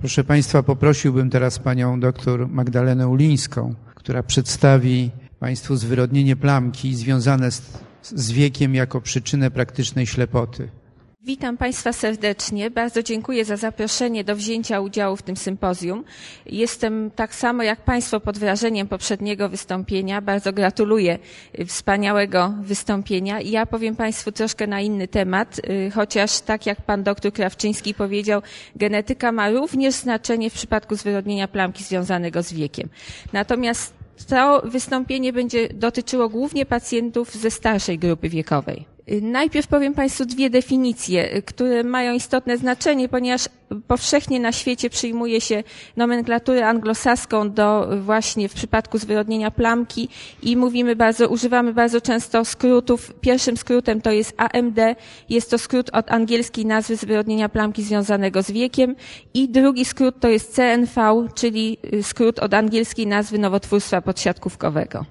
Proszę Państwa, poprosiłbym teraz panią dr Magdalenę Ulińską, która przedstawi Państwu zwyrodnienie plamki związane z wiekiem jako przyczynę praktycznej ślepoty. Witam Państwa serdecznie. Bardzo dziękuję za zaproszenie do wzięcia udziału w tym sympozjum. Jestem tak samo jak Państwo pod wrażeniem poprzedniego wystąpienia. Bardzo gratuluję wspaniałego wystąpienia. I ja powiem Państwu troszkę na inny temat, chociaż tak jak Pan dr Krawczyński powiedział, genetyka ma również znaczenie w przypadku zwyrodnienia plamki związanego z wiekiem. Natomiast to wystąpienie będzie dotyczyło głównie pacjentów ze starszej grupy wiekowej. Najpierw powiem Państwu dwie definicje, które mają istotne znaczenie, ponieważ powszechnie na świecie przyjmuje się nomenklaturę anglosaską do właśnie w przypadku zwyrodnienia plamki i używamy bardzo często skrótów. Pierwszym skrótem to jest AMD, jest to skrót od angielskiej nazwy zwyrodnienia plamki związanego z wiekiem i drugi skrót to jest CNV, czyli skrót od angielskiej nazwy nowotwórstwa podsiadkówkowego.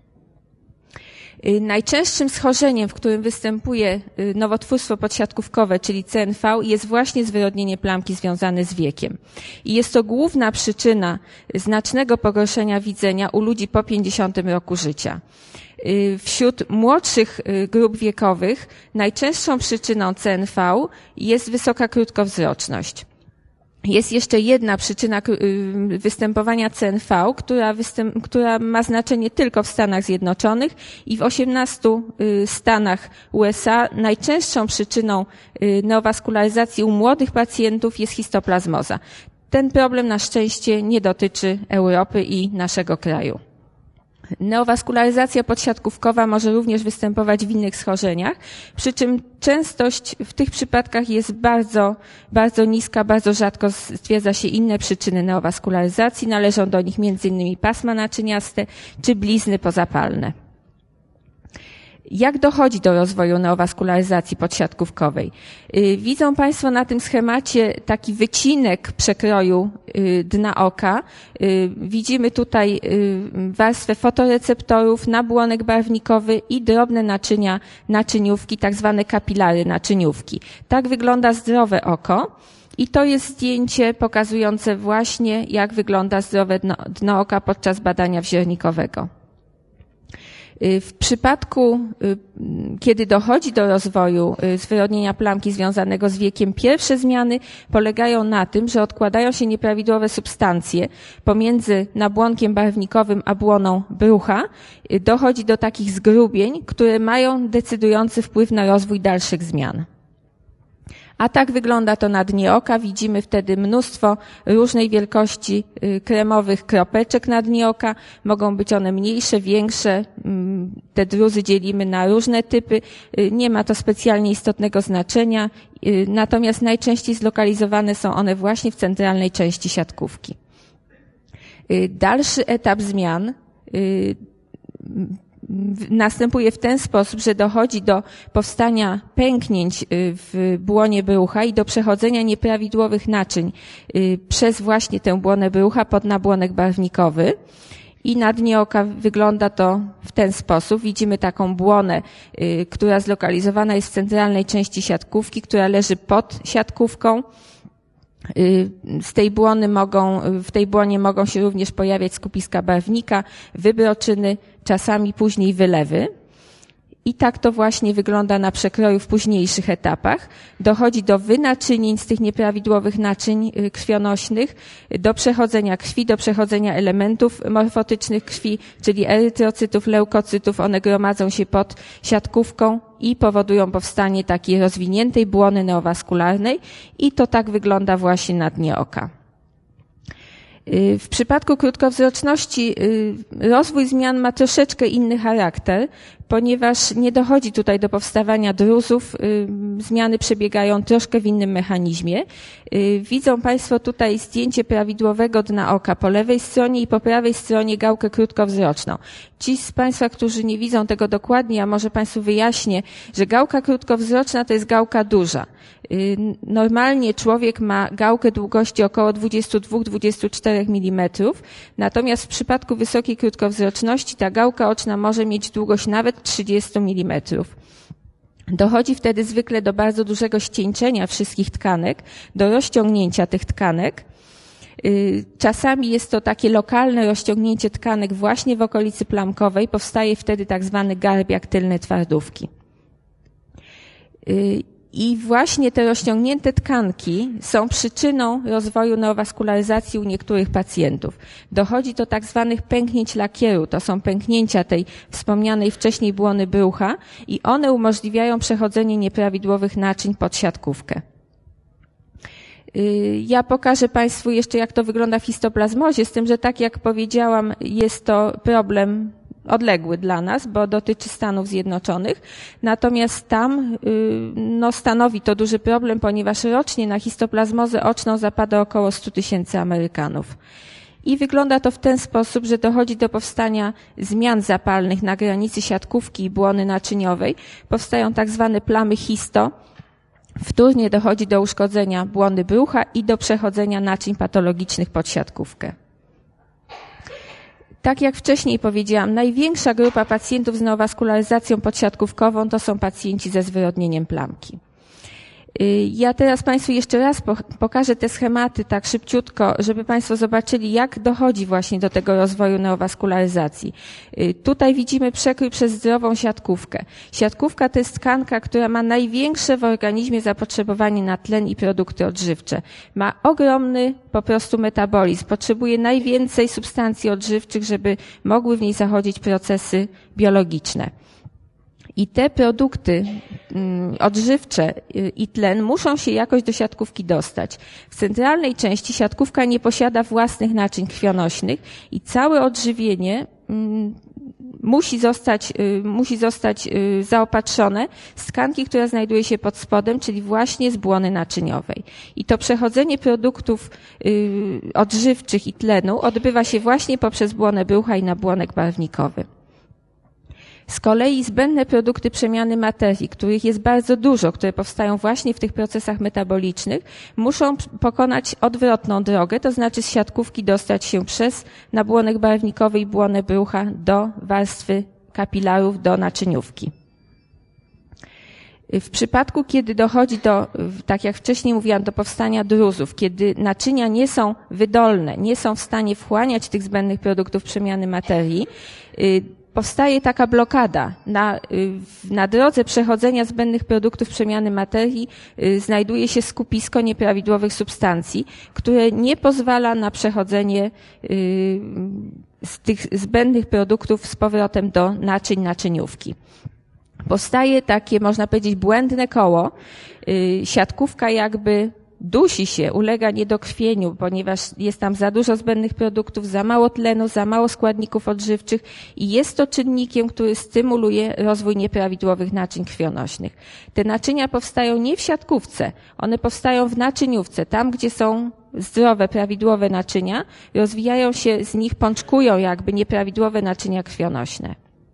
Najczęstszym schorzeniem, w którym występuje nowotwórstwo podsiadkówkowe, czyli CNV, jest właśnie zwyrodnienie plamki związane z wiekiem. I jest to główna przyczyna znacznego pogorszenia widzenia u ludzi po 50 roku życia. Wśród młodszych grup wiekowych najczęstszą przyczyną CNV jest wysoka krótkowzroczność. Jest jeszcze jedna przyczyna występowania CNV, która ma znaczenie tylko w Stanach Zjednoczonych i w 18 stanach USA najczęstszą przyczyną neowaskularyzacji u młodych pacjentów jest histoplazmoza. Ten problem na szczęście nie dotyczy Europy i naszego kraju. Neowaskularyzacja podsiadkówkowa może również występować w innych schorzeniach, przy czym częstość w tych przypadkach jest bardzo, bardzo niska, bardzo rzadko stwierdza się inne przyczyny neowaskularyzacji, należą do nich m.in. pasma naczyniaste czy blizny pozapalne. Jak dochodzi do rozwoju neowaskularyzacji podsiadkówkowej? Widzą Państwo na tym schemacie taki wycinek przekroju dna oka. Widzimy tutaj warstwę fotoreceptorów, nabłonek barwnikowy i drobne naczynia naczyniówki, tak zwane kapilary naczyniówki. Tak wygląda zdrowe oko. I to jest zdjęcie pokazujące właśnie, jak wygląda zdrowe dno oka podczas badania wzornikowego. W przypadku, kiedy dochodzi do rozwoju zwyrodnienia plamki związanego z wiekiem, pierwsze zmiany polegają na tym, że odkładają się nieprawidłowe substancje pomiędzy nabłonkiem barwnikowym a błoną brucha. Dochodzi do takich zgrubień, które mają decydujący wpływ na rozwój dalszych zmian. A tak wygląda to na dnie oka. Widzimy wtedy mnóstwo różnej wielkości kremowych kropeczek na dnie oka. Mogą być one mniejsze, większe. Te druzy dzielimy na różne typy. Nie ma to specjalnie istotnego znaczenia. Natomiast najczęściej zlokalizowane są one właśnie w centralnej części siatkówki. Dalszy etap zmian następuje w ten sposób, że dochodzi do powstania pęknięć w błonie brucha i do przechodzenia nieprawidłowych naczyń przez właśnie tę błonę brucha pod nabłonek barwnikowy. I na dnie oka wygląda to w ten sposób. Widzimy taką błonę, która zlokalizowana jest w centralnej części siatkówki, która leży pod siatkówką. W tej błonie mogą się również pojawiać skupiska barwnika, wybroczyny, czasami później wylewy. I tak to właśnie wygląda na przekroju w późniejszych etapach. Dochodzi do wynaczynień z tych nieprawidłowych naczyń krwionośnych, do przechodzenia krwi, do przechodzenia elementów morfotycznych krwi, czyli erytrocytów, leukocytów. One gromadzą się pod siatkówką i powodują powstanie takiej rozwiniętej błony neowaskularnej i to tak wygląda właśnie na dnie oka. W przypadku krótkowzroczności rozwój zmian ma troszeczkę inny charakter, ponieważ nie dochodzi tutaj do powstawania druzów, zmiany przebiegają troszkę w innym mechanizmie. Widzą Państwo tutaj zdjęcie prawidłowego dna oka po lewej stronie i po prawej stronie gałkę krótkowzroczną. Ci z Państwa, którzy nie widzą tego dokładnie, a może Państwu wyjaśnię, że gałka krótkowzroczna to jest gałka duża. Normalnie człowiek ma gałkę długości około 22-24 mm, natomiast w przypadku wysokiej krótkowzroczności ta gałka oczna może mieć długość nawet 30 mm. Dochodzi wtedy zwykle do bardzo dużego ścieńczenia wszystkich tkanek, do rozciągnięcia tych tkanek Czasami jest to takie lokalne rozciągnięcie tkanek właśnie w okolicy plamkowej. Powstaje wtedy tak zwany garbiak tylnej twardówki. I właśnie te rozciągnięte tkanki są przyczyną rozwoju neowaskularyzacji u niektórych pacjentów. Dochodzi do tak zwanych pęknięć lakieru. To są pęknięcia tej wspomnianej wcześniej błony brzucha i one umożliwiają przechodzenie nieprawidłowych naczyń pod siatkówkę. Ja pokażę Państwu jeszcze, jak to wygląda w histoplazmozie, z tym, że tak jak powiedziałam, jest to problem odległy dla nas, bo dotyczy Stanów Zjednoczonych. Natomiast tam stanowi to duży problem, ponieważ rocznie na histoplazmozę oczną zapada około 100 000 Amerykanów. I wygląda to w ten sposób, że dochodzi do powstania zmian zapalnych na granicy siatkówki i błony naczyniowej. Powstają tak zwane plamy histo. Wtórnie dochodzi do uszkodzenia błony brzucha i do przechodzenia naczyń patologicznych pod siatkówkę. Tak jak wcześniej powiedziałam, największa grupa pacjentów z neowaskularyzacją podsiatkówkową to są pacjenci ze zwyrodnieniem plamki. Ja teraz Państwu jeszcze raz pokażę te schematy tak szybciutko, żeby Państwo zobaczyli, jak dochodzi właśnie do tego rozwoju neowaskularyzacji. Tutaj widzimy przekrój przez zdrową siatkówkę. Siatkówka to jest tkanka, która ma największe w organizmie zapotrzebowanie na tlen i produkty odżywcze. Ma ogromny po prostu metabolizm. Potrzebuje najwięcej substancji odżywczych, żeby mogły w niej zachodzić procesy biologiczne. I te produkty odżywcze i tlen muszą się jakoś do siatkówki dostać. W centralnej części siatkówka nie posiada własnych naczyń krwionośnych i całe odżywienie musi zostać zaopatrzone z tkanki, która znajduje się pod spodem, czyli właśnie z błony naczyniowej. I to przechodzenie produktów odżywczych i tlenu odbywa się właśnie poprzez błonę brzucha i nabłonek barwnikowy. Z kolei zbędne produkty przemiany materii, których jest bardzo dużo, które powstają właśnie w tych procesach metabolicznych, muszą pokonać odwrotną drogę, to znaczy z siatkówki dostać się przez nabłonek barwnikowy i błonę brzucha do warstwy kapilarów, do naczyniówki. W przypadku, kiedy dochodzi do, tak jak wcześniej mówiłam, do powstania druzów, kiedy naczynia nie są wydolne, nie są w stanie wchłaniać tych zbędnych produktów przemiany materii, powstaje taka blokada. Na drodze przechodzenia zbędnych produktów przemiany materii znajduje się skupisko nieprawidłowych substancji, które nie pozwala na przechodzenie z tych zbędnych produktów z powrotem do naczyń, naczyniówki. Powstaje takie, można powiedzieć, błędne koło. Siatkówka jakby dusi się, ulega niedokrwieniu, ponieważ jest tam za dużo zbędnych produktów, za mało tlenu, za mało składników odżywczych i jest to czynnikiem, który stymuluje rozwój nieprawidłowych naczyń krwionośnych. Te naczynia powstają nie w siatkówce, one powstają w naczyniówce, tam gdzie są zdrowe, prawidłowe naczynia, rozwijają się, z nich pączkują jakby nieprawidłowe naczynia krwionośne.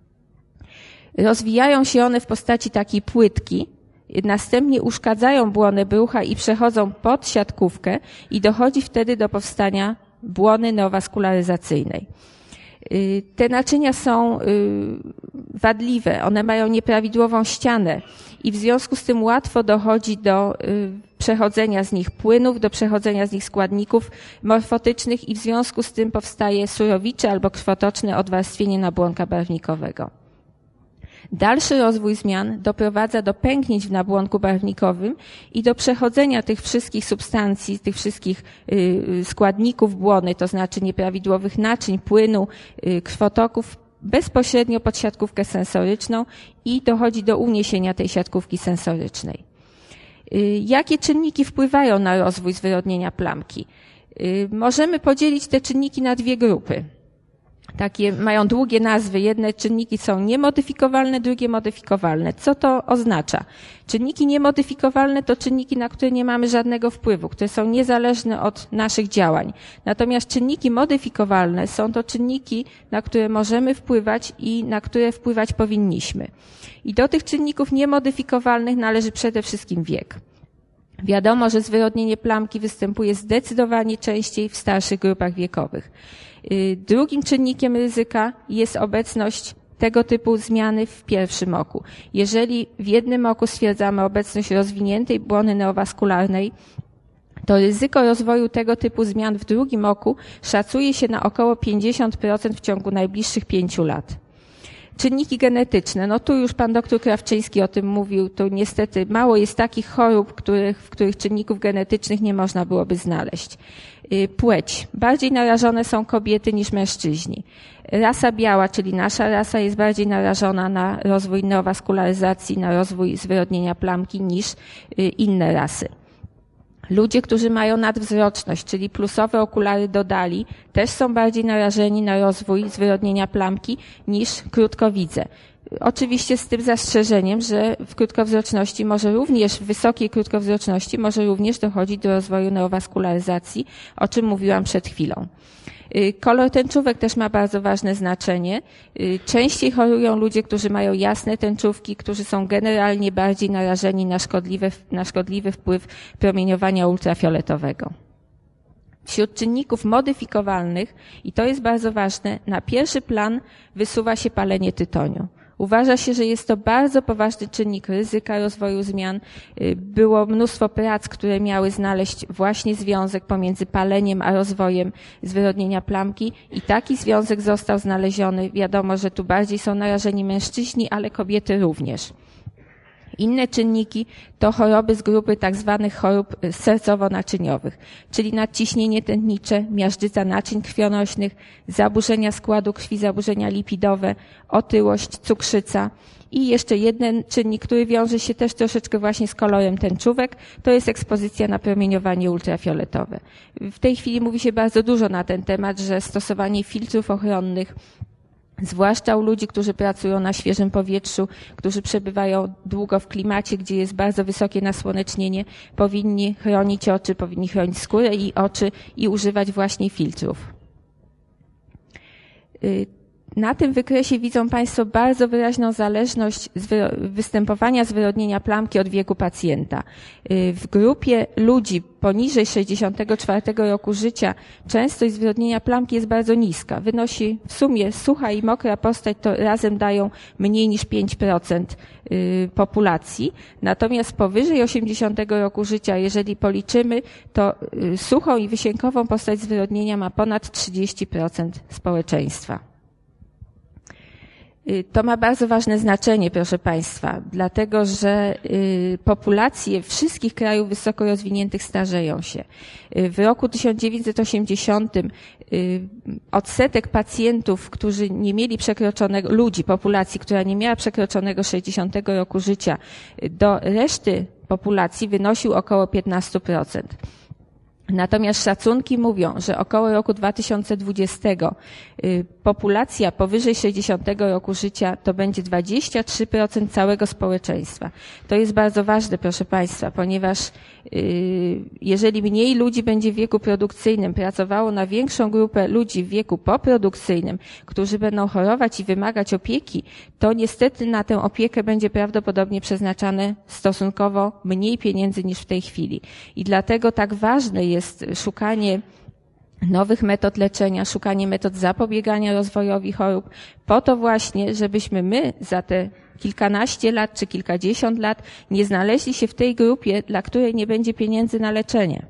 Rozwijają się one w postaci takiej płytki, następnie uszkadzają błonę brzucha i przechodzą pod siatkówkę i dochodzi wtedy do powstania błony neowaskularyzacyjnej. Te naczynia są wadliwe, one mają nieprawidłową ścianę i w związku z tym łatwo dochodzi do przechodzenia z nich płynów, do przechodzenia z nich składników morfotycznych i w związku z tym powstaje surowicze albo krwotoczne odwarstwienie nabłonka barwnikowego. Dalszy rozwój zmian doprowadza do pęknięć w nabłonku barwnikowym i do przechodzenia tych wszystkich substancji, tych wszystkich składników błony, to znaczy nieprawidłowych naczyń, płynu, krwotoków bezpośrednio pod siatkówkę sensoryczną i dochodzi do uniesienia tej siatkówki sensorycznej. Jakie czynniki wpływają na rozwój zwyrodnienia plamki? Możemy podzielić te czynniki na dwie grupy. Takie mają długie nazwy. Jedne czynniki są niemodyfikowalne, drugie modyfikowalne. Co to oznacza? Czynniki niemodyfikowalne to czynniki, na które nie mamy żadnego wpływu, które są niezależne od naszych działań. Natomiast czynniki modyfikowalne są to czynniki, na które możemy wpływać i na które wpływać powinniśmy. I do tych czynników niemodyfikowalnych należy przede wszystkim wiek. Wiadomo, że zwyrodnienie plamki występuje zdecydowanie częściej w starszych grupach wiekowych. Drugim czynnikiem ryzyka jest obecność tego typu zmiany w pierwszym oku. Jeżeli w jednym oku stwierdzamy obecność rozwiniętej błony neowaskularnej, to ryzyko rozwoju tego typu zmian w drugim oku szacuje się na około 50% w ciągu najbliższych 5 lat. Czynniki genetyczne, no tu już pan doktor Krawczyński o tym mówił, to niestety mało jest takich chorób, w których czynników genetycznych nie można byłoby znaleźć. Płeć. Bardziej narażone są kobiety niż mężczyźni. Rasa biała, czyli nasza rasa, jest bardziej narażona na rozwój neowaskularyzacji, na rozwój zwyrodnienia plamki niż inne rasy. Ludzie, którzy mają nadwzroczność, czyli plusowe okulary dodali, też są bardziej narażeni na rozwój zwyrodnienia plamki niż krótkowidze. Oczywiście z tym zastrzeżeniem, że w krótkowzroczności w wysokiej krótkowzroczności może również dochodzić do rozwoju neowaskularyzacji, o czym mówiłam przed chwilą. Kolor tęczówek też ma bardzo ważne znaczenie. Częściej chorują ludzie, którzy mają jasne tęczówki, którzy są generalnie bardziej narażeni na szkodliwy wpływ promieniowania ultrafioletowego. Wśród czynników modyfikowalnych, i to jest bardzo ważne, na pierwszy plan wysuwa się palenie tytoniu. Uważa się, że jest to bardzo poważny czynnik ryzyka rozwoju zmian. Było mnóstwo prac, które miały znaleźć właśnie związek pomiędzy paleniem a rozwojem zwyrodnienia plamki i taki związek został znaleziony. Wiadomo, że tu bardziej są narażeni mężczyźni, ale kobiety również. Inne czynniki to choroby z grupy tak zwanych chorób sercowo-naczyniowych, czyli nadciśnienie tętnicze, miażdżyca naczyń krwionośnych, zaburzenia składu krwi, zaburzenia lipidowe, otyłość, cukrzyca. I jeszcze jeden czynnik, który wiąże się też troszeczkę właśnie z kolorem tęczówek, to jest ekspozycja na promieniowanie ultrafioletowe. W tej chwili mówi się bardzo dużo na ten temat, że stosowanie filtrów ochronnych, zwłaszcza u ludzi, którzy pracują na świeżym powietrzu, którzy przebywają długo w klimacie, gdzie jest bardzo wysokie nasłonecznienie, powinni chronić oczy, powinni chronić skórę i oczy i używać właśnie filtrów. Na tym wykresie widzą Państwo bardzo wyraźną zależność występowania zwyrodnienia plamki od wieku pacjenta. W grupie ludzi poniżej 64 roku życia częstość zwyrodnienia plamki jest bardzo niska. Wynosi w sumie sucha i mokra postać to razem dają mniej niż 5% populacji. Natomiast powyżej 80 roku życia, jeżeli policzymy, to suchą i wysiękową postać zwyrodnienia ma ponad 30% społeczeństwa. To ma bardzo ważne znaczenie, proszę Państwa, dlatego że populacje wszystkich krajów wysoko rozwiniętych starzeją się. W roku 1980 odsetek pacjentów, którzy nie mieli przekroczonego, populacji, która nie miała przekroczonego 60 roku życia, do reszty populacji wynosił około 15%. Natomiast szacunki mówią, że około roku 2020 populacja powyżej 60 roku życia to będzie 23% całego społeczeństwa. To jest bardzo ważne, proszę Państwa, ponieważ jeżeli mniej ludzi będzie w wieku produkcyjnym pracowało na większą grupę ludzi w wieku poprodukcyjnym, którzy będą chorować i wymagać opieki, to niestety na tę opiekę będzie prawdopodobnie przeznaczane stosunkowo mniej pieniędzy niż w tej chwili. I dlatego tak ważne jest szukanie nowych metod leczenia, szukanie metod zapobiegania rozwojowi chorób, po to właśnie, żebyśmy my za te kilkanaście lat czy kilkadziesiąt lat nie znaleźli się w tej grupie, dla której nie będzie pieniędzy na leczenie.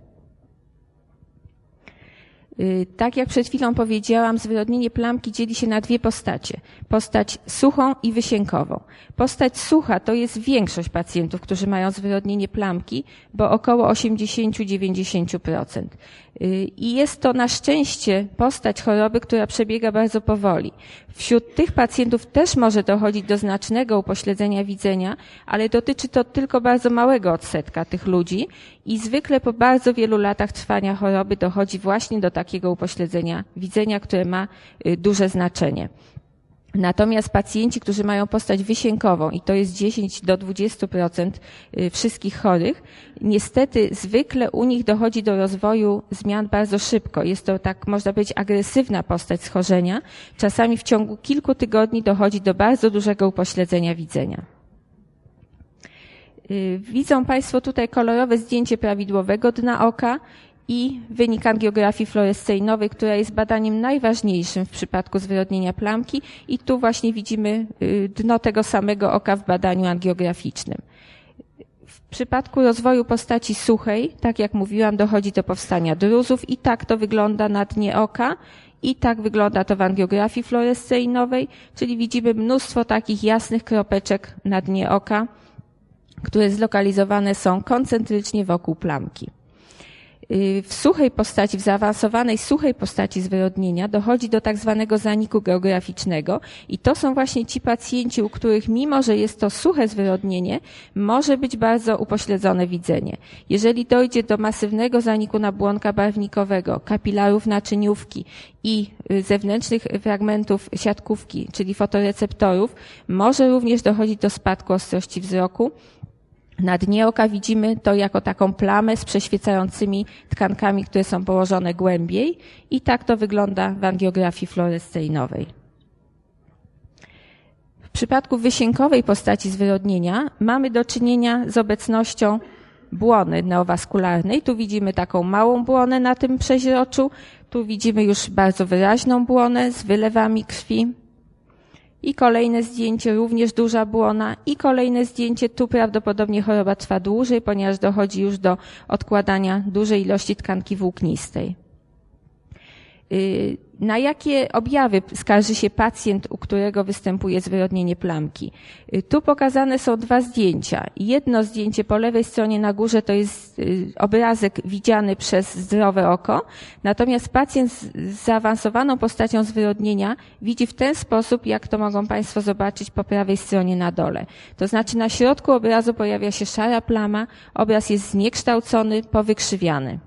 Tak jak przed chwilą powiedziałam, zwyrodnienie plamki dzieli się na dwie postacie. Postać suchą i wysiękową. Postać sucha to jest większość pacjentów, którzy mają zwyrodnienie plamki, bo około 80-90%. I jest to na szczęście postać choroby, która przebiega bardzo powoli. Wśród tych pacjentów też może dochodzić do znacznego upośledzenia widzenia, ale dotyczy to tylko bardzo małego odsetka tych ludzi i zwykle po bardzo wielu latach trwania choroby dochodzi właśnie do takiego upośledzenia widzenia, które ma duże znaczenie. Natomiast pacjenci, którzy mają postać wysiękową, i to jest 10 do 20% wszystkich chorych, niestety zwykle u nich dochodzi do rozwoju zmian bardzo szybko. Jest to, tak można powiedzieć, agresywna postać schorzenia. Czasami w ciągu kilku tygodni dochodzi do bardzo dużego upośledzenia widzenia. Widzą Państwo tutaj kolorowe zdjęcie prawidłowego dna oka i wynik angiografii fluoresceinowej, która jest badaniem najważniejszym w przypadku zwyrodnienia plamki i tu właśnie widzimy dno tego samego oka w badaniu angiograficznym. przypadku rozwoju postaci suchej, tak jak mówiłam, dochodzi do powstania druzów i tak to wygląda na dnie oka i tak wygląda to w angiografii fluoresceinowej, czyli widzimy mnóstwo takich jasnych kropeczek na dnie oka, które zlokalizowane są koncentrycznie wokół plamki. W suchej postaci, w zaawansowanej suchej postaci zwyrodnienia dochodzi do tak zwanego zaniku geograficznego i to są właśnie ci pacjenci, u których mimo, że jest to suche zwyrodnienie, może być bardzo upośledzone widzenie. Jeżeli dojdzie do masywnego zaniku nabłonka barwnikowego, kapilarów naczyniówki i zewnętrznych fragmentów siatkówki, czyli fotoreceptorów, może również dochodzić do spadku ostrości wzroku. Na dnie oka widzimy to jako taką plamę z przeświecającymi tkankami, które są położone głębiej i tak to wygląda w angiografii fluoresceinowej. W przypadku wysiękowej postaci zwyrodnienia mamy do czynienia z obecnością błony neowaskularnej. Tu widzimy taką małą błonę na tym przeźroczu, tu widzimy już bardzo wyraźną błonę z wylewami krwi. I kolejne zdjęcie, również duża błona i kolejne zdjęcie, tu prawdopodobnie choroba trwa dłużej, ponieważ dochodzi już do odkładania dużej ilości tkanki włóknistej. Na jakie objawy skarży się pacjent, u którego występuje zwyrodnienie plamki? Tu pokazane są dwa zdjęcia. Jedno zdjęcie po lewej stronie na górze to jest obrazek widziany przez zdrowe oko, natomiast pacjent z zaawansowaną postacią zwyrodnienia widzi w ten sposób, jak to mogą Państwo zobaczyć po prawej stronie na dole. To znaczy na środku obrazu pojawia się szara plama, obraz jest zniekształcony, powykrzywiany.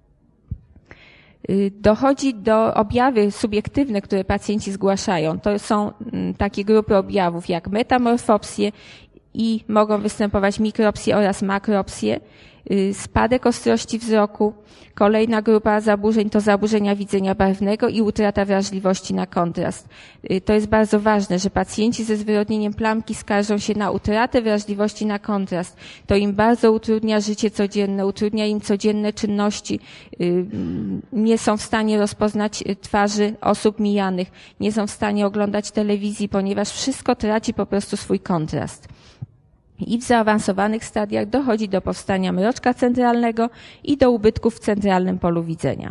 Dochodzi do objawy subiektywne, które pacjenci zgłaszają. To są takie grupy objawów jak metamorfopsje i mogą występować mikropsje oraz makropsje, spadek ostrości wzroku. Kolejna grupa zaburzeń to zaburzenia widzenia barwnego i utrata wrażliwości na kontrast. To jest bardzo ważne, że pacjenci ze zwyrodnieniem plamki skarżą się na utratę wrażliwości na kontrast. To im bardzo utrudnia życie codzienne, utrudnia im codzienne czynności. Nie są w stanie rozpoznać twarzy osób mijanych, nie są w stanie oglądać telewizji, ponieważ wszystko traci po prostu swój kontrast. I w zaawansowanych stadiach dochodzi do powstania mroczka centralnego i do ubytków w centralnym polu widzenia.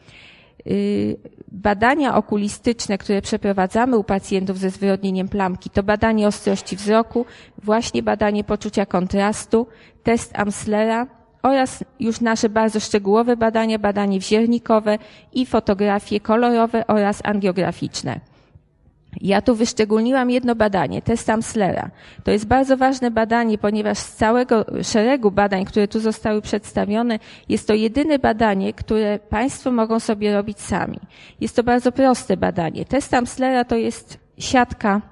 Badania okulistyczne, które przeprowadzamy u pacjentów ze zwyrodnieniem plamki, to badanie ostrości wzroku, właśnie badanie poczucia kontrastu, test Amslera oraz już nasze bardzo szczegółowe badania, badanie wziernikowe i fotografie kolorowe oraz angiograficzne. Ja tu wyszczególniłam jedno badanie, test Amslera. To jest bardzo ważne badanie, ponieważ z całego szeregu badań, które tu zostały przedstawione, jest to jedyne badanie, które Państwo mogą sobie robić sami. Jest to bardzo proste badanie. Test Amslera to jest siatka,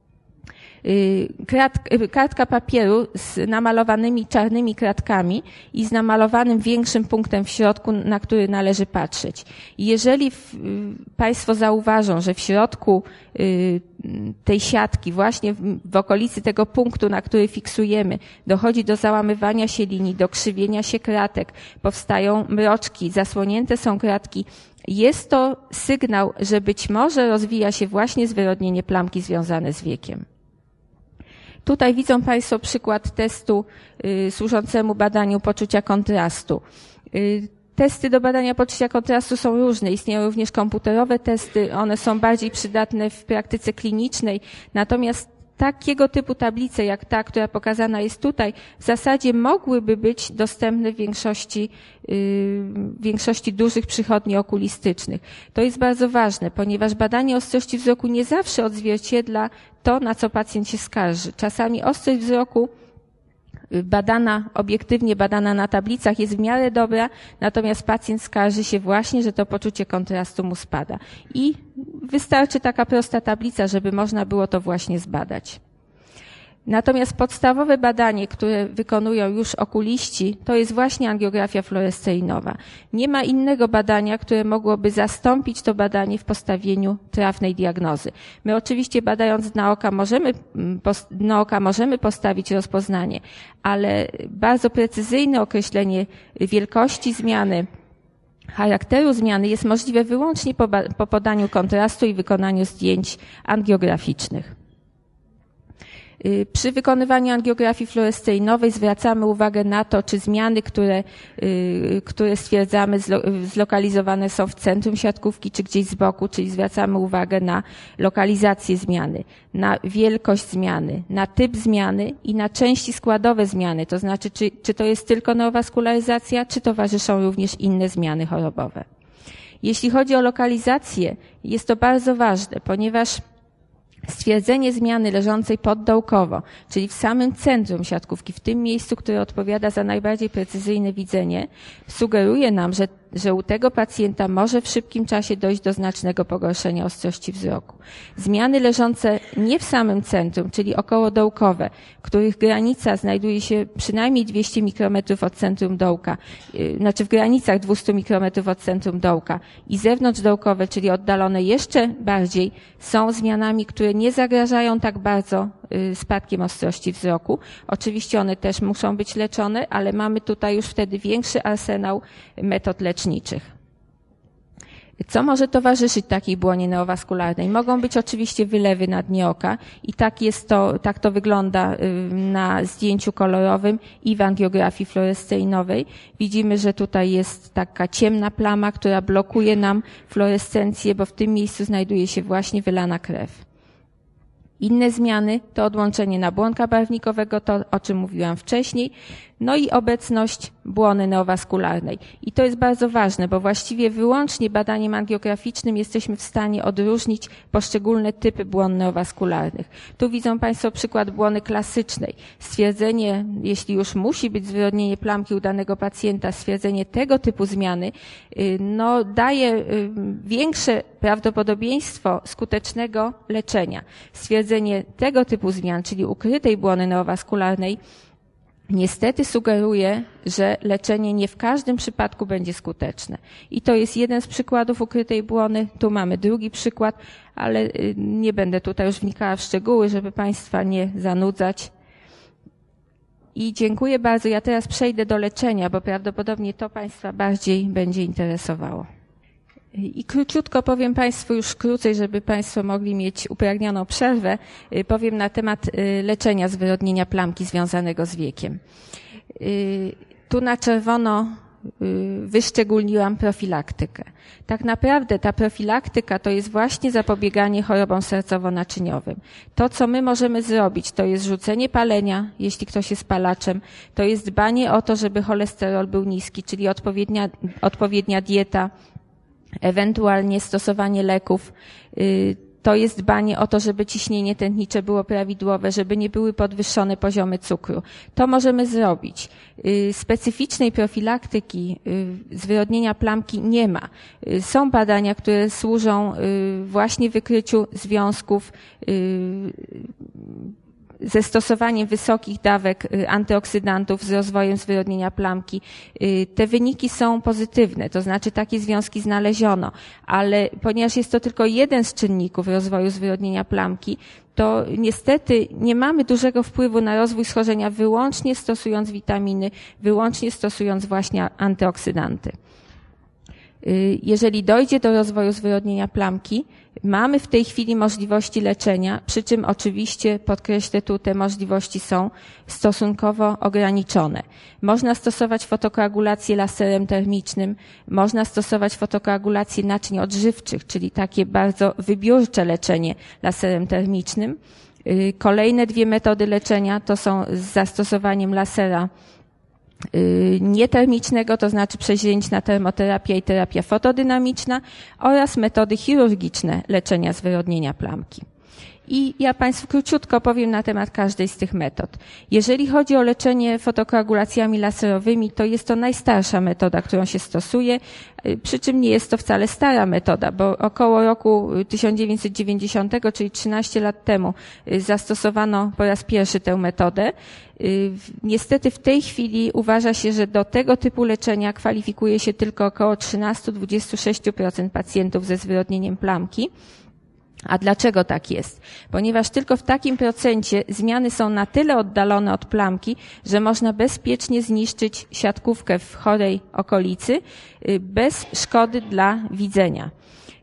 kartka papieru z namalowanymi czarnymi kratkami i z namalowanym większym punktem w środku, na który należy patrzeć. I jeżeli Państwo zauważą, że w środku tej siatki, właśnie w okolicy tego punktu, na który fiksujemy, dochodzi do załamywania się linii, do krzywienia się kratek, powstają mroczki, zasłonięte są kratki, jest to sygnał, że być może rozwija się właśnie zwyrodnienie plamki związane z wiekiem. Tutaj widzą Państwo przykład testu służącemu badaniu poczucia kontrastu. Testy do badania poczucia kontrastu są różne. Istnieją również komputerowe testy. One są bardziej przydatne w praktyce klinicznej. Natomiast takiego typu tablice jak ta, która pokazana jest tutaj, w zasadzie mogłyby być dostępne w większości dużych przychodni okulistycznych. To jest bardzo ważne, ponieważ badanie ostrości wzroku nie zawsze odzwierciedla to, na co pacjent się skarży. Czasami ostrość wzroku obiektywnie badana na tablicach jest w miarę dobra, natomiast pacjent skarży się właśnie, że to poczucie kontrastu mu spada. I wystarczy taka prosta tablica, żeby można było to właśnie zbadać. Natomiast podstawowe badanie, które wykonują już okuliści, to jest właśnie angiografia fluoresceinowa. Nie ma innego badania, które mogłoby zastąpić to badanie w postawieniu trafnej diagnozy. My oczywiście badając dna oka możemy postawić rozpoznanie, ale bardzo precyzyjne określenie wielkości zmiany, charakteru zmiany jest możliwe wyłącznie po podaniu kontrastu i wykonaniu zdjęć angiograficznych. Przy wykonywaniu angiografii fluoresceinowej zwracamy uwagę na to, czy zmiany, które stwierdzamy, zlokalizowane są w centrum siatkówki, czy gdzieś z boku, czyli zwracamy uwagę na lokalizację zmiany, na wielkość zmiany, na typ zmiany i na części składowe zmiany, to znaczy, czy to jest tylko neowaskularyzacja, czy towarzyszą również inne zmiany chorobowe. Jeśli chodzi o lokalizację, jest to bardzo ważne, ponieważ stwierdzenie zmiany leżącej poddołkowo, czyli w samym centrum siatkówki, w tym miejscu, które odpowiada za najbardziej precyzyjne widzenie, sugeruje nam, że u tego pacjenta może w szybkim czasie dojść do znacznego pogorszenia ostrości wzroku. Zmiany leżące nie w samym centrum, czyli okołodołkowe, których granica znajduje się przynajmniej 200 mikrometrów od centrum dołka, znaczy w granicach 200 mikrometrów od centrum dołka i zewnątrzdołkowe, czyli oddalone jeszcze bardziej, są zmianami, które nie zagrażają tak bardzo spadkiem ostrości wzroku. Oczywiście one też muszą być leczone, ale mamy tutaj już wtedy większy arsenał metod leczniczych. Co może towarzyszyć takiej błonie neowaskularnej? Mogą być oczywiście wylewy na dnie oka i tak to wygląda na zdjęciu kolorowym i w angiografii fluoresceinowej. Widzimy, że tutaj jest taka ciemna plama, która blokuje nam fluorescencję, bo w tym miejscu znajduje się właśnie wylana krew. Inne zmiany to odłączenie nabłonka barwnikowego, to o czym mówiłam wcześniej, no i obecność błony neowaskularnej. I to jest bardzo ważne, bo właściwie wyłącznie badaniem angiograficznym jesteśmy w stanie odróżnić poszczególne typy błon neowaskularnych. Tu widzą Państwo przykład błony klasycznej. Stwierdzenie, jeśli już musi być zwyrodnienie plamki u danego pacjenta, stwierdzenie tego typu zmiany, no daje większe prawdopodobieństwo skutecznego leczenia. Stwierdzenie tego typu zmian, czyli ukrytej błony neowaskularnej, niestety sugeruje, że leczenie nie w każdym przypadku będzie skuteczne. I to jest jeden z przykładów ukrytej błony. Tu mamy drugi przykład, ale nie będę tutaj już wnikała w szczegóły, żeby Państwa nie zanudzać. I dziękuję bardzo. Ja teraz przejdę do leczenia, bo prawdopodobnie to Państwa bardziej będzie interesowało. I króciutko powiem Państwu, już krócej, żeby Państwo mogli mieć upragnioną przerwę, powiem na temat leczenia zwyrodnienia plamki związanego z wiekiem. Tu na czerwono wyszczególniłam profilaktykę. Tak naprawdę ta profilaktyka to jest właśnie zapobieganie chorobom sercowo-naczyniowym. To, co my możemy zrobić, to jest rzucenie palenia, jeśli ktoś jest palaczem, to jest dbanie o to, żeby cholesterol był niski, czyli odpowiednia dieta, ewentualnie stosowanie leków. To jest dbanie o to, żeby ciśnienie tętnicze było prawidłowe, żeby nie były podwyższone poziomy cukru. To możemy zrobić. Specyficznej profilaktyki zwyrodnienia plamki nie ma. Są badania, które służą właśnie wykryciu związków ze stosowaniem wysokich dawek antyoksydantów z rozwojem zwyrodnienia plamki. Te wyniki są pozytywne, to znaczy takie związki znaleziono, ale ponieważ jest to tylko jeden z czynników rozwoju zwyrodnienia plamki, to niestety nie mamy dużego wpływu na rozwój schorzenia wyłącznie stosując witaminy, wyłącznie stosując właśnie antyoksydanty. Jeżeli dojdzie do rozwoju zwyrodnienia plamki, mamy w tej chwili możliwości leczenia, przy czym oczywiście, podkreślę tu, te możliwości są stosunkowo ograniczone. Można stosować fotokoagulację laserem termicznym, można stosować fotokoagulację naczyń odżywczych, czyli takie bardzo wybiórcze leczenie laserem termicznym. Kolejne dwie metody leczenia to są z zastosowaniem lasera nietermicznego, to znaczy przeźręczna termoterapia i terapia fotodynamiczna oraz metody chirurgiczne leczenia zwyrodnienia plamki. I ja Państwu króciutko powiem na temat każdej z tych metod. Jeżeli chodzi o leczenie fotokoagulacjami laserowymi, to jest to najstarsza metoda, którą się stosuje, przy czym nie jest to wcale stara metoda, bo około roku 1990, czyli 13 lat temu, zastosowano po raz pierwszy tę metodę. Niestety w tej chwili uważa się, że do tego typu leczenia kwalifikuje się tylko około 13-26% pacjentów ze zwyrodnieniem plamki. A dlaczego tak jest? Ponieważ tylko w takim procencie zmiany są na tyle oddalone od plamki, że można bezpiecznie zniszczyć siatkówkę w chorej okolicy bez szkody dla widzenia.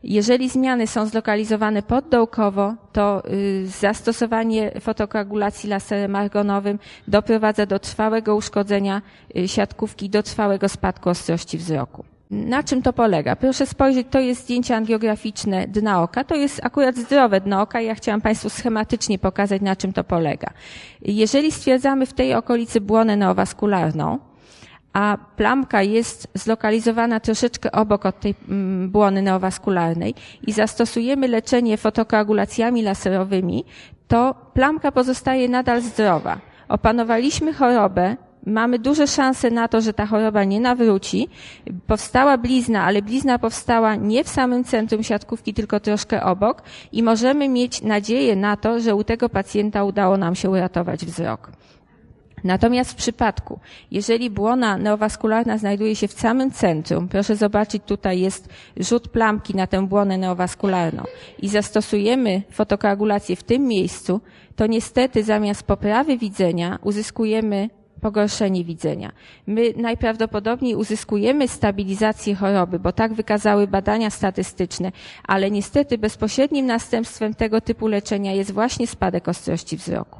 Jeżeli zmiany są zlokalizowane poddołkowo, to zastosowanie fotokoagulacji laserem argonowym doprowadza do trwałego uszkodzenia siatkówki, do trwałego spadku ostrości wzroku. Na czym to polega? Proszę spojrzeć, to jest zdjęcie angiograficzne dna oka. To jest akurat zdrowe dno oka. Ja chciałam Państwu schematycznie pokazać, na czym to polega. Jeżeli stwierdzamy w tej okolicy błonę neowaskularną, a plamka jest zlokalizowana troszeczkę obok od tej błony neowaskularnej i zastosujemy leczenie fotokoagulacjami laserowymi, to plamka pozostaje nadal zdrowa. Opanowaliśmy chorobę, mamy duże szanse na to, że ta choroba nie nawróci. Powstała blizna, ale blizna powstała nie w samym centrum siatkówki, tylko troszkę obok i możemy mieć nadzieję na to, że u tego pacjenta udało nam się uratować wzrok. Natomiast w przypadku, jeżeli błona neowaskularna znajduje się w samym centrum, proszę zobaczyć, tutaj jest rzut plamki na tę błonę neowaskularną i zastosujemy fotokoagulację w tym miejscu, to niestety zamiast poprawy widzenia uzyskujemy pogorszenie widzenia. My najprawdopodobniej uzyskujemy stabilizację choroby, bo tak wykazały badania statystyczne, ale niestety bezpośrednim następstwem tego typu leczenia jest właśnie spadek ostrości wzroku.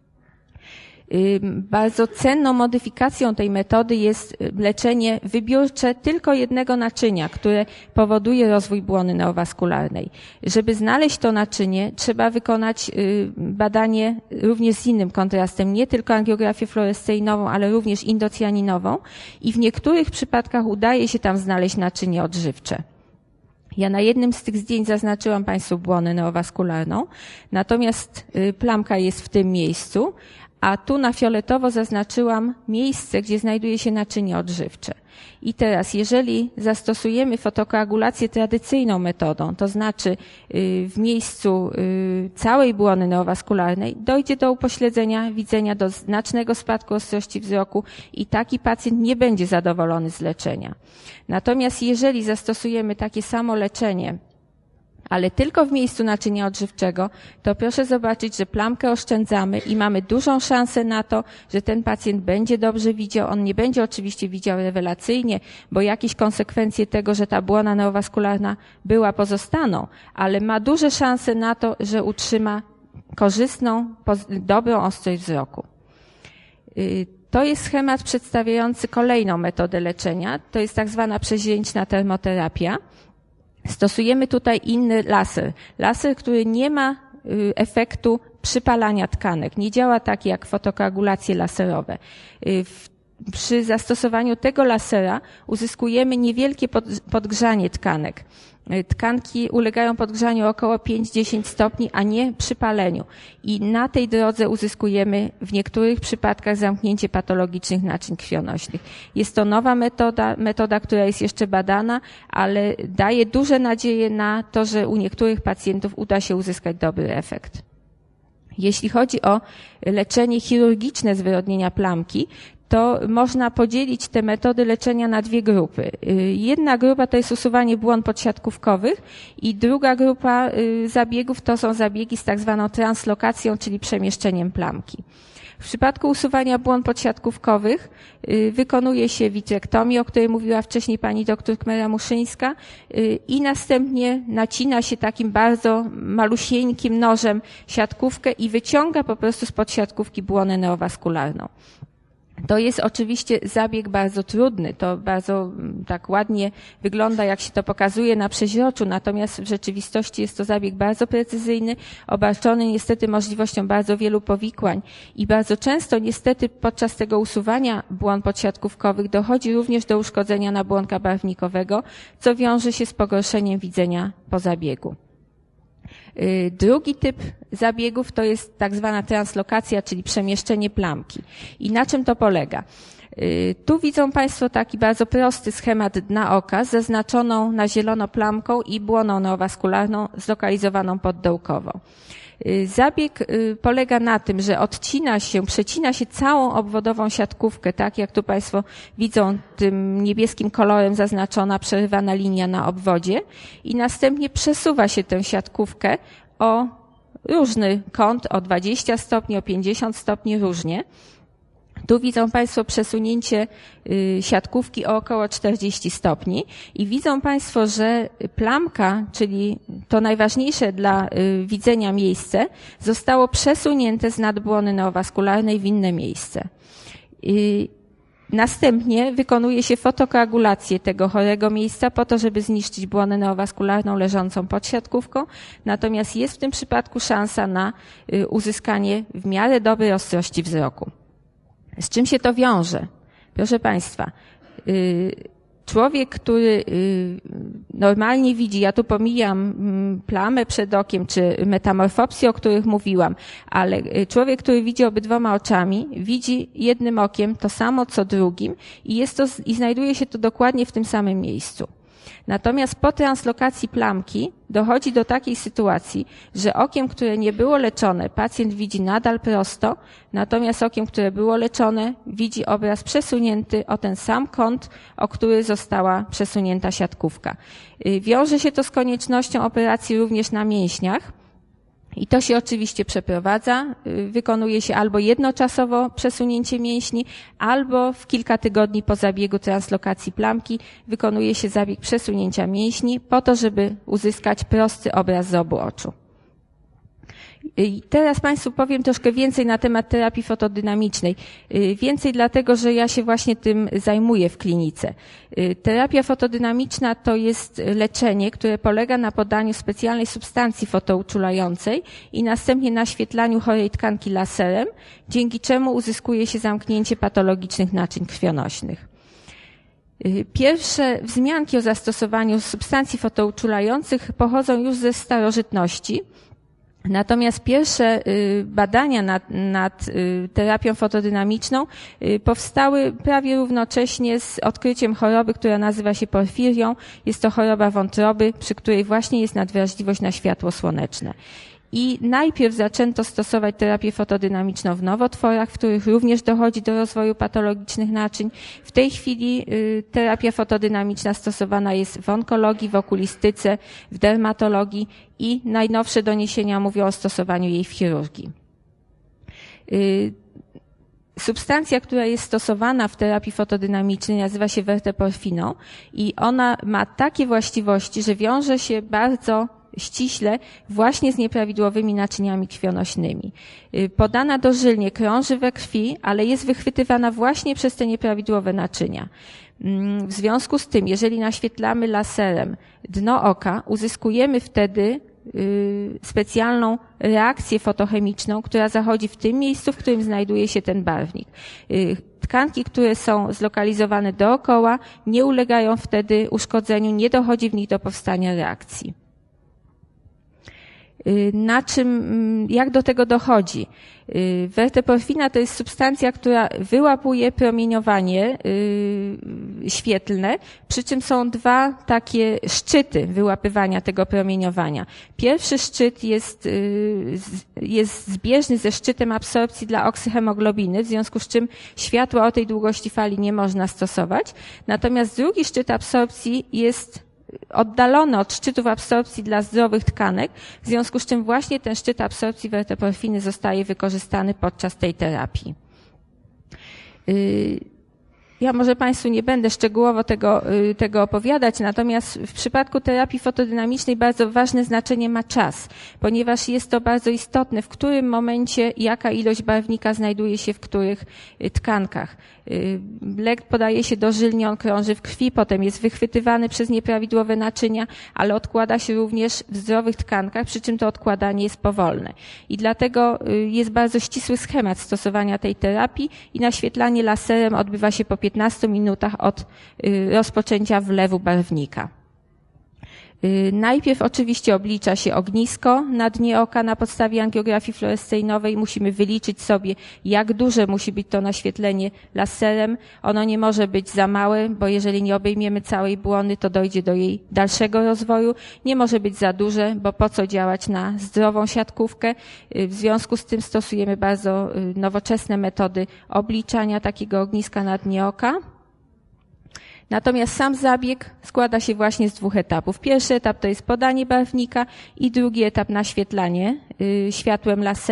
Bardzo cenną modyfikacją tej metody jest leczenie wybiórcze tylko jednego naczynia, które powoduje rozwój błony neowaskularnej. Żeby znaleźć to naczynie, trzeba wykonać badanie również z innym kontrastem, nie tylko angiografię fluoresceinową, ale również indocjaninową i w niektórych przypadkach udaje się tam znaleźć naczynie odżywcze. Ja na jednym z tych zdjęć zaznaczyłam Państwu błonę neowaskularną, natomiast plamka jest w tym miejscu, a tu na fioletowo zaznaczyłam miejsce, gdzie znajduje się naczynie odżywcze. I teraz, jeżeli zastosujemy fotokoagulację tradycyjną metodą, to znaczy w miejscu całej błony neowaskularnej, dojdzie do upośledzenia widzenia, do znacznego spadku ostrości wzroku i taki pacjent nie będzie zadowolony z leczenia. Natomiast jeżeli zastosujemy takie samo leczenie, ale tylko w miejscu naczynia odżywczego, to proszę zobaczyć, że plamkę oszczędzamy i mamy dużą szansę na to, że ten pacjent będzie dobrze widział. On nie będzie oczywiście widział rewelacyjnie, bo jakieś konsekwencje tego, że ta błona neowaskularna była, pozostaną, ale ma duże szanse na to, że utrzyma korzystną, dobrą ostrość wzroku. To jest schemat przedstawiający kolejną metodę leczenia. To jest tak zwana przeźręczna termoterapia. Stosujemy tutaj inny laser. Laser, który nie ma efektu przypalania tkanek. Nie działa tak jak fotokoagulacje laserowe. Przy zastosowaniu tego lasera uzyskujemy niewielkie podgrzanie tkanek. Tkanki ulegają podgrzaniu około 5-10 stopni, a nie przypaleniu. I na tej drodze uzyskujemy w niektórych przypadkach zamknięcie patologicznych naczyń krwionośnych. Jest to nowa metoda, która jest jeszcze badana, ale daje duże nadzieje na to, że u niektórych pacjentów uda się uzyskać dobry efekt. Jeśli chodzi o leczenie chirurgiczne zwyrodnienia plamki, to można podzielić te metody leczenia na dwie grupy. Jedna grupa to jest usuwanie błon podsiatkówkowych i druga grupa zabiegów to są zabiegi z tak zwaną translokacją, czyli przemieszczeniem plamki. W przypadku usuwania błon podsiatkówkowych wykonuje się witrektomię, o której mówiła wcześniej pani dr Kmera-Muszyńska i następnie nacina się takim bardzo malusieńkim nożem siatkówkę i wyciąga po prostu spod siatkówki błonę neowaskularną. To jest oczywiście zabieg bardzo trudny, to bardzo tak ładnie wygląda, jak się to pokazuje na przeźroczu, natomiast w rzeczywistości jest to zabieg bardzo precyzyjny, obarczony niestety możliwością bardzo wielu powikłań i bardzo często niestety podczas tego usuwania błon podsiatkówkowych dochodzi również do uszkodzenia nabłonka barwnikowego, co wiąże się z pogorszeniem widzenia po zabiegu. Drugi typ zabiegów to jest tak zwana translokacja, czyli przemieszczenie plamki. I na czym to polega? Tu widzą Państwo taki bardzo prosty schemat dna oka z zaznaczoną na zielono plamką i błoną neowaskularną zlokalizowaną poddołkowo. Zabieg polega na tym, że przecina się całą obwodową siatkówkę, tak jak tu Państwo widzą tym niebieskim kolorem zaznaczona przerywana linia na obwodzie i następnie przesuwa się tę siatkówkę o różny kąt, o 20 stopni, o 50 stopni różnie. Tu widzą Państwo przesunięcie siatkówki o około 40 stopni i widzą Państwo, że plamka, czyli to najważniejsze dla widzenia miejsce, zostało przesunięte z nadbłony neowaskularnej w inne miejsce. Następnie wykonuje się fotokoagulację tego chorego miejsca po to, żeby zniszczyć błonę neowaskularną leżącą pod siatkówką, natomiast jest w tym przypadku szansa na uzyskanie w miarę dobrej ostrości wzroku. Z czym się to wiąże? Proszę Państwa, człowiek, który normalnie widzi, ja tu pomijam plamę przed okiem czy metamorfopsję, o których mówiłam, ale człowiek, który widzi obydwoma oczami, widzi jednym okiem to samo co drugim i znajduje się to dokładnie w tym samym miejscu. Natomiast po translokacji plamki dochodzi do takiej sytuacji, że okiem, które nie było leczone, pacjent widzi nadal prosto, natomiast okiem, które było leczone, widzi obraz przesunięty o ten sam kąt, o który została przesunięta siatkówka. Wiąże się to z koniecznością operacji również na mięśniach. I to się oczywiście przeprowadza, wykonuje się albo jednoczasowo przesunięcie mięśni, albo w kilka tygodni po zabiegu translokacji plamki wykonuje się zabieg przesunięcia mięśni po to, żeby uzyskać prosty obraz z obu oczu. I teraz Państwu powiem troszkę więcej na temat terapii fotodynamicznej. Więcej dlatego, że ja się właśnie tym zajmuję w klinice. Terapia fotodynamiczna to jest leczenie, które polega na podaniu specjalnej substancji fotouczulającej i następnie naświetlaniu chorej tkanki laserem, dzięki czemu uzyskuje się zamknięcie patologicznych naczyń krwionośnych. Pierwsze wzmianki o zastosowaniu substancji fotouczulających pochodzą już ze starożytności. Natomiast pierwsze badania nad terapią fotodynamiczną powstały prawie równocześnie z odkryciem choroby, która nazywa się porfirią. Jest to choroba wątroby, przy której właśnie jest nadwrażliwość na światło słoneczne. I najpierw zaczęto stosować terapię fotodynamiczną w nowotworach, w których również dochodzi do rozwoju patologicznych naczyń. W tej chwili terapia fotodynamiczna stosowana jest w onkologii, w okulistyce, w dermatologii i najnowsze doniesienia mówią o stosowaniu jej w chirurgii. Substancja, która jest stosowana w terapii fotodynamicznej, nazywa się werteporfiną i ona ma takie właściwości, że wiąże się bardzo ściśle właśnie z nieprawidłowymi naczyniami krwionośnymi. Podana dożylnie krąży we krwi, ale jest wychwytywana właśnie przez te nieprawidłowe naczynia. W związku z tym, jeżeli naświetlamy laserem dno oka, uzyskujemy wtedy specjalną reakcję fotochemiczną, która zachodzi w tym miejscu, w którym znajduje się ten barwnik. Tkanki, które są zlokalizowane dookoła, nie ulegają wtedy uszkodzeniu, nie dochodzi w nich do powstania reakcji. Jak do tego dochodzi? Werteporfina to jest substancja, która wyłapuje promieniowanie świetlne, przy czym są dwa takie szczyty wyłapywania tego promieniowania. Pierwszy szczyt jest zbieżny ze szczytem absorpcji dla oksyhemoglobiny, w związku z czym światła o tej długości fali nie można stosować. Natomiast drugi szczyt absorpcji jest oddalone od szczytów absorpcji dla zdrowych tkanek, w związku z czym właśnie ten szczyt absorpcji werteporfiny zostaje wykorzystany podczas tej terapii. Ja może Państwu nie będę szczegółowo tego opowiadać, natomiast w przypadku terapii fotodynamicznej bardzo ważne znaczenie ma czas, ponieważ jest to bardzo istotne, w którym momencie jaka ilość barwnika znajduje się w których tkankach. Lek podaje się dożylnie, on krąży w krwi, potem jest wychwytywany przez nieprawidłowe naczynia, ale odkłada się również w zdrowych tkankach, przy czym to odkładanie jest powolne. I dlatego jest bardzo ścisły schemat stosowania tej terapii i naświetlanie laserem odbywa się po 15 minutach od rozpoczęcia wlewu barwnika. Najpierw oczywiście oblicza się ognisko na dnie oka na podstawie angiografii fluorescencyjnej. Musimy wyliczyć sobie, jak duże musi być to naświetlenie laserem. Ono nie może być za małe, bo jeżeli nie obejmiemy całej błony, to dojdzie do jej dalszego rozwoju. Nie może być za duże, bo po co działać na zdrową siatkówkę. W związku z tym stosujemy bardzo nowoczesne metody obliczania takiego ogniska na dnie oka. Natomiast sam zabieg składa się właśnie z dwóch etapów. Pierwszy etap to jest podanie barwnika i drugi etap naświetlanie światłem lasera.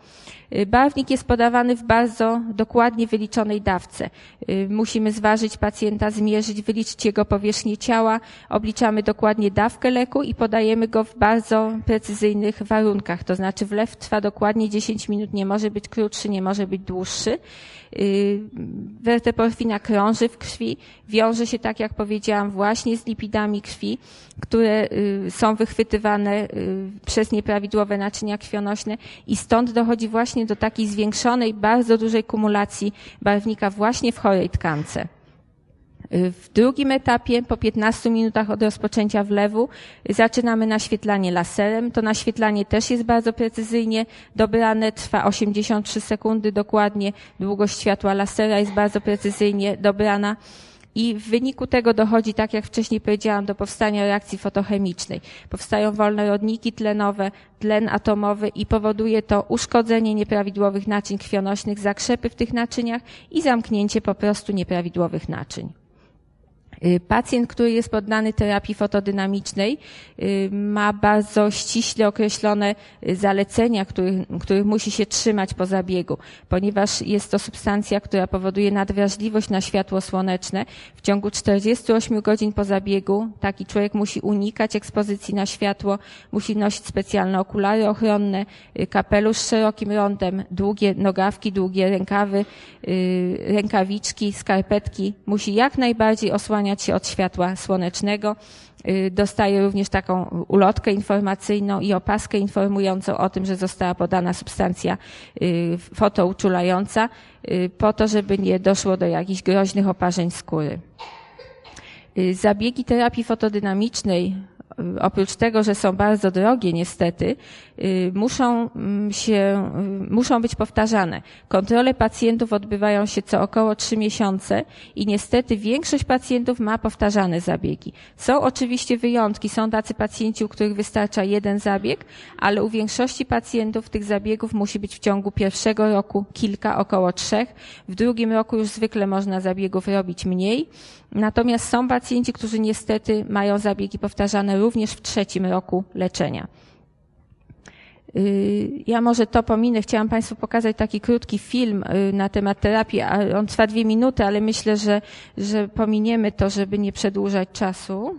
Barwnik jest podawany w bardzo dokładnie wyliczonej dawce. Musimy zważyć pacjenta, zmierzyć, wyliczyć jego powierzchnię ciała, obliczamy dokładnie dawkę leku i podajemy go w bardzo precyzyjnych warunkach. To znaczy wlew trwa dokładnie 10 minut, nie może być krótszy, nie może być dłuższy. Werteporfina krąży w krwi, wiąże się, tak jak powiedziałam, właśnie z lipidami krwi, które są wychwytywane przez nieprawidłowe naczynia krwionośne i stąd dochodzi właśnie do takiej zwiększonej, bardzo dużej kumulacji barwnika właśnie w chorej tkance. W drugim etapie, po 15 minutach od rozpoczęcia wlewu, zaczynamy naświetlanie laserem. To naświetlanie też jest bardzo precyzyjnie dobrane, trwa 83 sekundy dokładnie. Długość światła lasera jest bardzo precyzyjnie dobrana. I w wyniku tego dochodzi, tak jak wcześniej powiedziałam, do powstania reakcji fotochemicznej. Powstają wolne rodniki tlenowe, tlen atomowy i powoduje to uszkodzenie nieprawidłowych naczyń krwionośnych, zakrzepy w tych naczyniach i zamknięcie po prostu nieprawidłowych naczyń. Pacjent, który jest poddany terapii fotodynamicznej, ma bardzo ściśle określone zalecenia, których musi się trzymać po zabiegu, ponieważ jest to substancja, która powoduje nadwrażliwość na światło słoneczne. W ciągu 48 godzin po zabiegu taki człowiek musi unikać ekspozycji na światło, musi nosić specjalne okulary ochronne, kapelusz z szerokim rondem, długie nogawki, długie rękawy, rękawiczki, skarpetki. Musi jak najbardziej osłaniać się od światła słonecznego. Dostaje również taką ulotkę informacyjną i opaskę informującą o tym, że została podana substancja fotouczulająca po to, żeby nie doszło do jakichś groźnych oparzeń skóry. Zabiegi terapii fotodynamicznej, oprócz tego, że są bardzo drogie niestety, muszą być powtarzane. Kontrole pacjentów odbywają się co około 3 miesiące i niestety większość pacjentów ma powtarzane zabiegi. Są oczywiście wyjątki, są tacy pacjenci, u których wystarcza jeden zabieg, ale u większości pacjentów tych zabiegów musi być w ciągu pierwszego roku kilka, około 3. W drugim roku już zwykle można zabiegów robić mniej. Natomiast są pacjenci, którzy niestety mają zabiegi powtarzane również w 3. roku leczenia. Ja może to pominę. Chciałam Państwu pokazać taki krótki film na temat terapii. On trwa 2 minuty, ale myślę, że pominiemy to, żeby nie przedłużać czasu.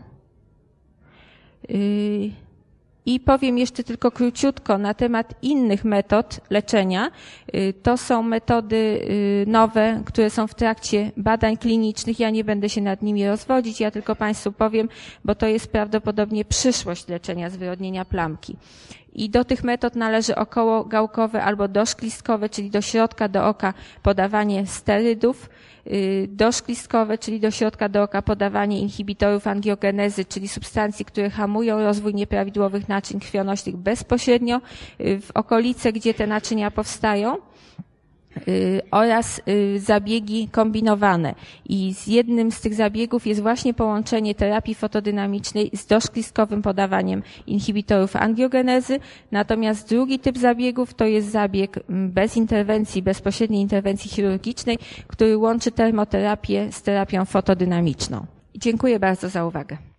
I powiem jeszcze tylko króciutko na temat innych metod leczenia. To są metody nowe, które są w trakcie badań klinicznych. Ja nie będę się nad nimi rozwodzić, ja tylko Państwu powiem, bo to jest prawdopodobnie przyszłość leczenia zwyrodnienia plamki. I do tych metod należy okołogałkowe albo doszklistkowe, czyli do środka do oka podawanie sterydów, doszklistkowe, czyli do środka do oka podawanie inhibitorów angiogenezy, czyli substancji, które hamują rozwój nieprawidłowych naczyń krwionośnych bezpośrednio w okolice, gdzie te naczynia powstają, oraz zabiegi kombinowane. I jednym z tych zabiegów jest właśnie połączenie terapii fotodynamicznej z doszklistkowym podawaniem inhibitorów angiogenezy. Natomiast drugi typ zabiegów to jest zabieg bez interwencji, bezpośredniej interwencji chirurgicznej, który łączy termoterapię z terapią fotodynamiczną. Dziękuję bardzo za uwagę.